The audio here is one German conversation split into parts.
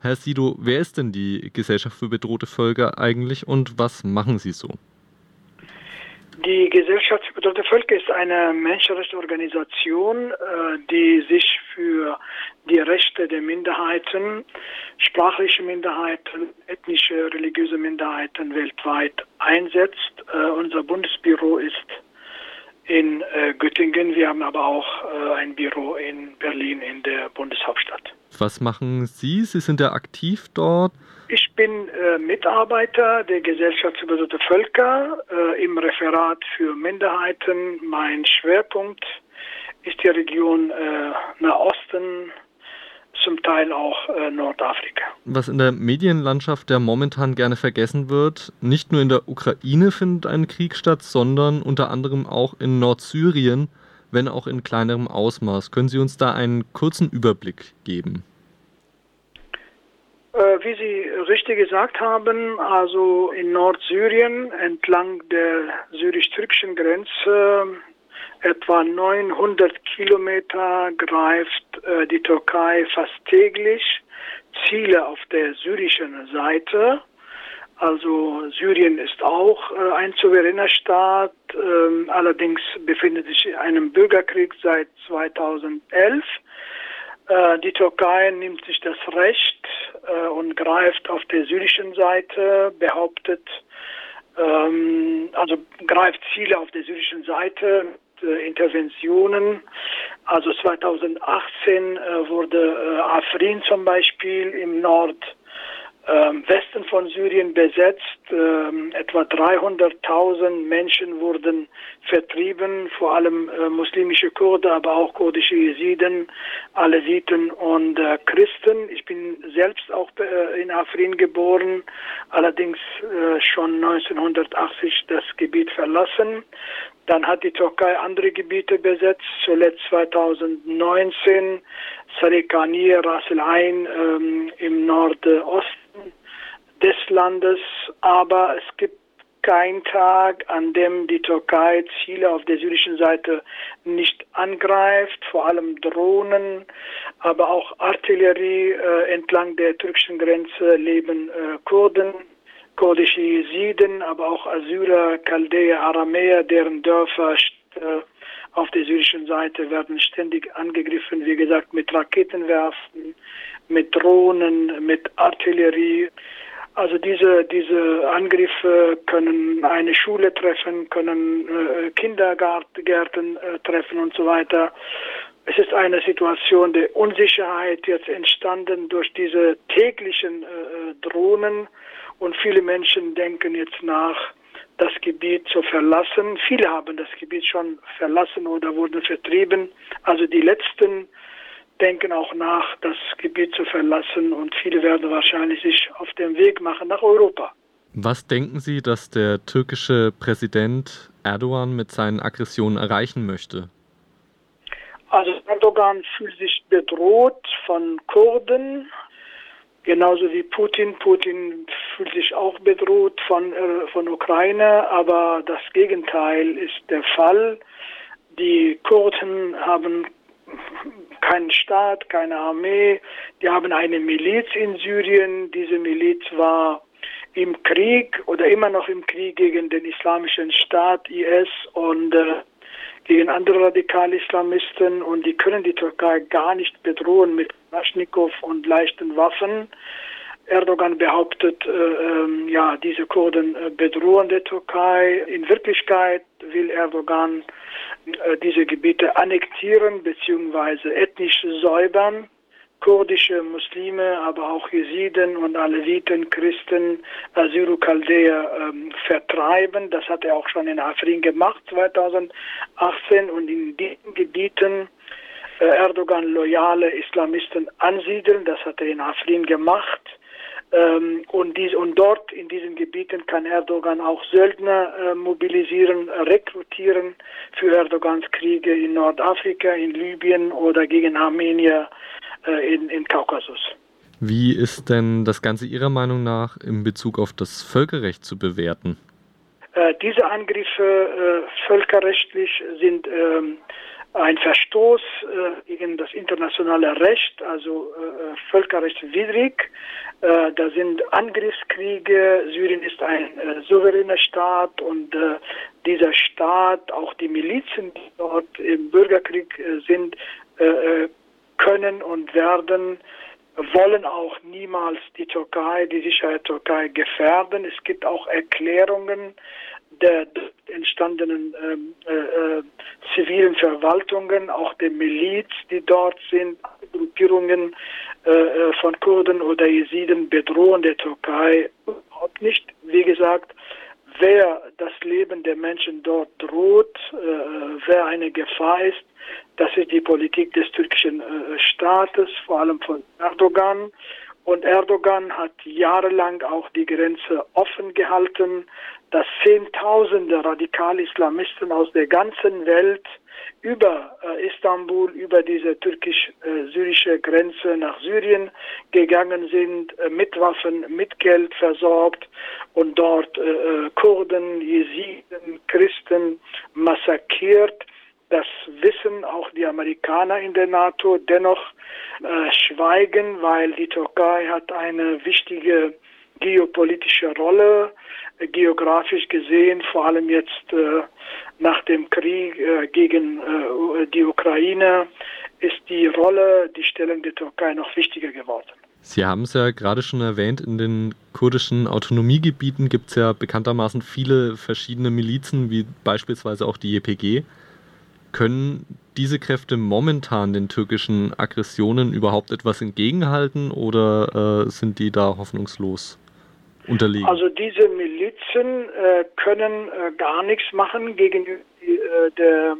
Herr Sido, wer ist denn die Gesellschaft für bedrohte Völker eigentlich und was machen Sie so? Die Gesellschaft für bedrohte Völker ist eine Menschenrechtsorganisation, die sich für die Rechte der Minderheiten, sprachliche Minderheiten, ethnische, religiöse Minderheiten weltweit einsetzt. Unser Bundesbüro ist in Göttingen. Wir haben aber auch ein Büro in Berlin in der Bundeshauptstadt. Was machen Sie? Sie sind ja aktiv dort. Ich bin Mitarbeiter der Gesellschaft für bedrohte Völker im Referat für Minderheiten. Mein Schwerpunkt ist die Region Nahosten, zum Teil auch Nordafrika. Was in der Medienlandschaft ja momentan gerne vergessen wird, nicht nur in der Ukraine findet ein Krieg statt, sondern unter anderem auch in Nordsyrien, wenn auch in kleinerem Ausmaß. Können Sie uns da einen kurzen Überblick geben? Wie Sie richtig gesagt haben, also in Nordsyrien entlang der syrisch-türkischen Grenze, etwa 900 Kilometer, greift die Türkei fast täglich Ziele auf der syrischen Seite. Also Syrien ist auch ein souveräner Staat, allerdings befindet sich in einem Bürgerkrieg seit 2011. Die Türkei nimmt sich das Recht und greift auf der syrischen Seite, behauptet, also greift Ziele auf der syrischen Seite mit Interventionen. Also 2018 wurde Afrin zum Beispiel im Nordwesten von Syrien besetzt. Etwa 300.000 Menschen wurden vertrieben, vor allem muslimische Kurden, aber auch kurdische Jesiden, Aleviten und Christen. Ich bin selbst auch in Afrin geboren, allerdings schon 1980 das Gebiet verlassen. Dann hat die Türkei andere Gebiete besetzt, zuletzt 2019 Sarikaniye, Ras el Ain im Nordosten des Landes. Aber es gibt keinen Tag, an dem die Türkei Ziele auf der syrischen Seite nicht angreift, vor allem Drohnen, aber auch Artillerie. Entlang der türkischen Grenze leben Kurden, kurdische Jesiden, aber auch Assyrer, Chaldäer, Aramäer, deren Dörfer auf der syrischen Seite werden ständig angegriffen, wie gesagt, mit Raketenwerfen, mit Drohnen, mit Artillerie. Also diese Angriffe können eine Schule treffen, können Kindergärten treffen und so weiter. Es ist eine Situation der Unsicherheit jetzt entstanden durch diese täglichen Drohnen und viele Menschen denken jetzt nach, das Gebiet zu verlassen. Viele haben das Gebiet schon verlassen oder wurden vertrieben. Also die Letzten denken auch nach, das Gebiet zu verlassen und viele werden wahrscheinlich sich auf den Weg machen nach Europa. Was denken Sie, dass der türkische Präsident Erdogan mit seinen Aggressionen erreichen möchte? Also Erdogan fühlt sich bedroht von Kurden, genauso wie Putin. Putin fühlt sich auch bedroht von Ukraine, aber das Gegenteil ist der Fall. Die Kurden haben keinen Staat, keine Armee. Die haben eine Miliz in Syrien. Diese Miliz war im Krieg oder immer noch im Krieg gegen den Islamischen Staat, IS und gegen andere radikale Islamisten. Und die können die Türkei gar nicht bedrohen mit Kalaschnikow und leichten Waffen. Erdogan behauptet, diese Kurden bedrohen die Türkei. In Wirklichkeit will Erdogan diese Gebiete annektieren bzw. ethnisch säubern. Kurdische Muslime, aber auch Jesiden und Aleviten, Christen, Assyro-Chaldäer vertreiben. Das hat er auch schon in Afrin gemacht 2018 und in diesen Gebieten Erdogan loyale Islamisten ansiedeln. Das hat er in Afrin gemacht. Und dort in diesen Gebieten kann Erdogan auch Söldner mobilisieren, rekrutieren für Erdogans Kriege in Nordafrika, in Libyen oder gegen Armenier in Kaukasus. Wie ist denn das Ganze Ihrer Meinung nach in Bezug auf das Völkerrecht zu bewerten? Diese Angriffe völkerrechtlich sind ein Verstoß gegen das internationale Recht, also völkerrechtswidrig. Da sind Angriffskriege. Syrien ist ein souveräner Staat und dieser Staat, auch die Milizen, die dort im Bürgerkrieg sind, können und wollen auch niemals die Sicherheit der Türkei gefährden. Es gibt auch Erklärungen der entstandenen zivilen Verwaltungen, auch der Miliz, die dort sind, Gruppierungen von Kurden oder Jesiden bedrohen der Türkei überhaupt nicht. Wie gesagt, wer das Leben der Menschen dort droht, wer eine Gefahr ist, das ist die Politik des türkischen Staates, vor allem von Erdogan. Und Erdogan hat jahrelang auch die Grenze offen gehalten, dass Zehntausende Radikal-Islamisten aus der ganzen Welt über Istanbul, über diese türkisch-syrische Grenze nach Syrien gegangen sind, mit Waffen, mit Geld versorgt und dort Kurden, Jesiden, Christen massakriert. Das wissen auch die Amerikaner in der NATO, dennoch schweigen, weil die Türkei hat eine wichtige geopolitische Rolle, geografisch gesehen, vor allem jetzt nach dem Krieg gegen die Ukraine, ist die Stellung der Türkei noch wichtiger geworden. Sie haben es ja gerade schon erwähnt, in den kurdischen Autonomiegebieten gibt es ja bekanntermaßen viele verschiedene Milizen, wie beispielsweise auch die YPG. Können diese Kräfte momentan den türkischen Aggressionen überhaupt etwas entgegenhalten oder sind die da hoffnungslos unterlegen? Also diese Milizen können gar nichts machen gegen der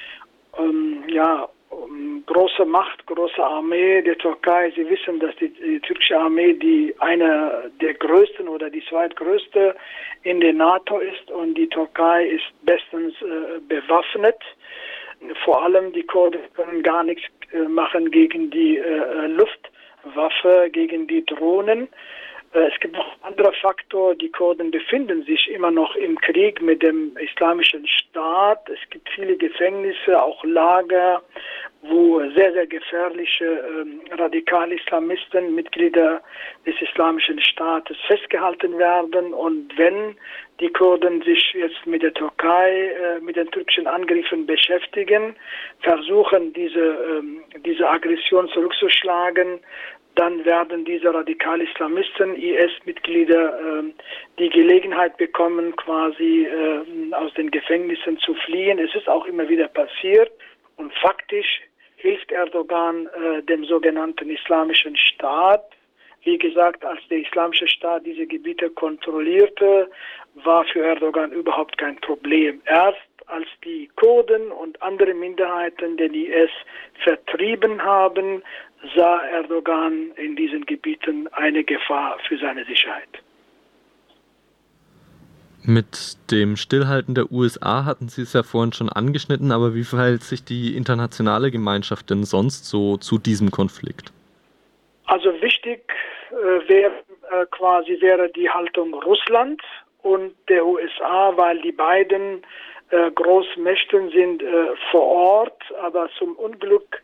große Macht, große Armee der Türkei. Sie wissen, dass die türkische Armee eine der größten oder die zweitgrößte in der NATO ist und die Türkei ist bestens bewaffnet. Vor allem die Kurden können gar nichts machen gegen die Luftwaffe, gegen die Drohnen. Es gibt noch einen anderen Faktor, die Kurden befinden sich immer noch im Krieg mit dem Islamischen Staat. Es gibt viele Gefängnisse, auch Lager, wo sehr, sehr gefährliche Radikal-Islamisten, Mitglieder des Islamischen Staates festgehalten werden. Und wenn die Kurden sich jetzt mit der Türkei, mit den türkischen Angriffen beschäftigen, versuchen diese Aggression zurückzuschlagen, dann werden diese Radikal-Islamisten, IS-Mitglieder, die Gelegenheit bekommen, quasi aus den Gefängnissen zu fliehen. Es ist auch immer wieder passiert und faktisch hilft Erdogan dem sogenannten Islamischen Staat. Wie gesagt, als der Islamische Staat diese Gebiete kontrollierte, war für Erdogan überhaupt kein Problem. Erst als die Kurden und andere Minderheiten den IS vertrieben haben, sah Erdogan in diesen Gebieten eine Gefahr für seine Sicherheit. Mit dem Stillhalten der USA hatten Sie es ja vorhin schon angeschnitten, aber wie verhält sich die internationale Gemeinschaft denn sonst so zu diesem Konflikt? Also wichtig wäre die Haltung Russlands und der USA, weil die beiden Großmächte sind vor Ort, aber zum Unglück,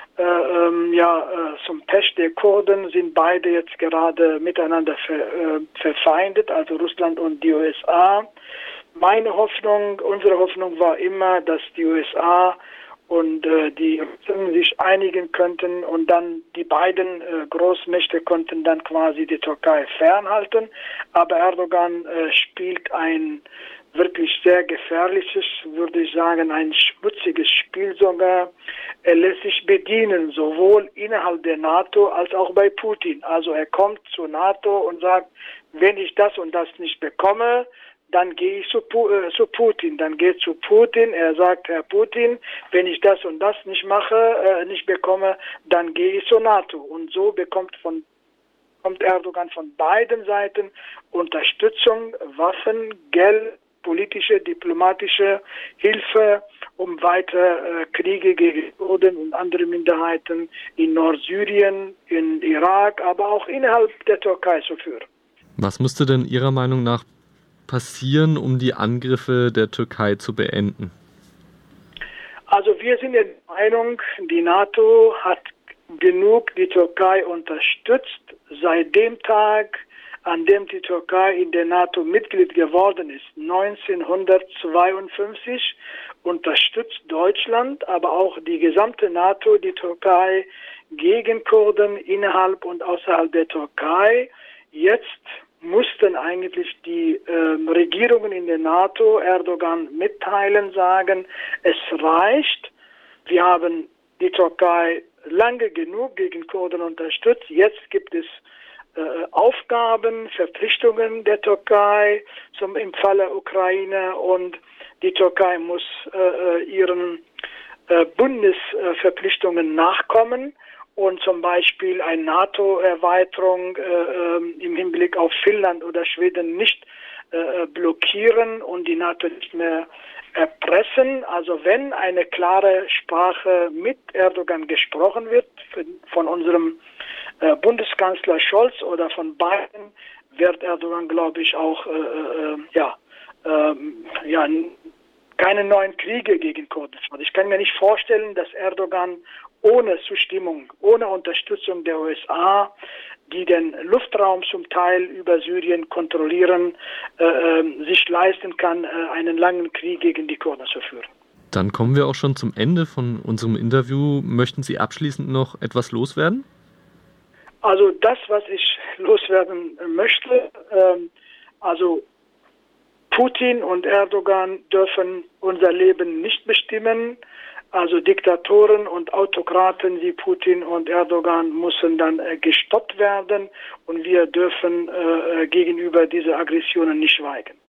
zum Pech der Kurden sind beide jetzt gerade miteinander verfeindet, also Russland und die USA. Unsere Hoffnung war immer, dass die USA und die Russen sich einigen könnten und dann die beiden Großmächte konnten dann quasi die Türkei fernhalten. Aber Erdogan spielt ein wirklich sehr gefährliches, würde ich sagen, ein schmutziges Spiel sogar. Er lässt sich bedienen, sowohl innerhalb der NATO als auch bei Putin. Also er kommt zur NATO und sagt, wenn ich das und das nicht bekomme, dann gehe ich zu Putin. Dann geht zu Putin, er sagt, Herr Putin, wenn ich das und das nicht bekomme, dann gehe ich zur NATO. Und so kommt Erdogan von beiden Seiten Unterstützung, Waffen, Geld, politische, diplomatische Hilfe, um weiter Kriege gegen Kurden und andere Minderheiten in Nordsyrien, in Irak, aber auch innerhalb der Türkei zu führen. Was müsste denn Ihrer Meinung nach passieren, um die Angriffe der Türkei zu beenden? Also wir sind der Meinung, die NATO hat genug die Türkei unterstützt. Seit dem Tag, an dem die Türkei in der NATO Mitglied geworden ist, 1952, unterstützt Deutschland, aber auch die gesamte NATO, die Türkei gegen Kurden innerhalb und außerhalb der Türkei. Jetzt mussten eigentlich die Regierungen in der NATO Erdogan mitteilen, sagen, es reicht. Wir haben die Türkei lange genug gegen Kurden unterstützt. Jetzt gibt es Aufgaben, Verpflichtungen der Türkei im Falle Ukraine und die Türkei muss ihren Bundesverpflichtungen nachkommen. Und zum Beispiel eine NATO-Erweiterung im Hinblick auf Finnland oder Schweden nicht blockieren und die NATO nicht mehr erpressen. Also wenn eine klare Sprache mit Erdogan gesprochen wird, von unserem Bundeskanzler Scholz oder von beiden, wird Erdogan, glaube ich, auch keine neuen Kriege gegen Kurden führen. Ich kann mir nicht vorstellen, dass Erdogan ohne Zustimmung, ohne Unterstützung der USA, die den Luftraum zum Teil über Syrien kontrollieren, sich leisten kann, einen langen Krieg gegen die Kurden zu führen. Dann kommen wir auch schon zum Ende von unserem Interview. Möchten Sie abschließend noch etwas loswerden? Also das, was ich loswerden möchte, also Putin und Erdogan dürfen unser Leben nicht bestimmen. Also Diktatoren und Autokraten wie Putin und Erdogan müssen dann gestoppt werden und wir dürfen gegenüber dieser Aggressionen nicht schweigen.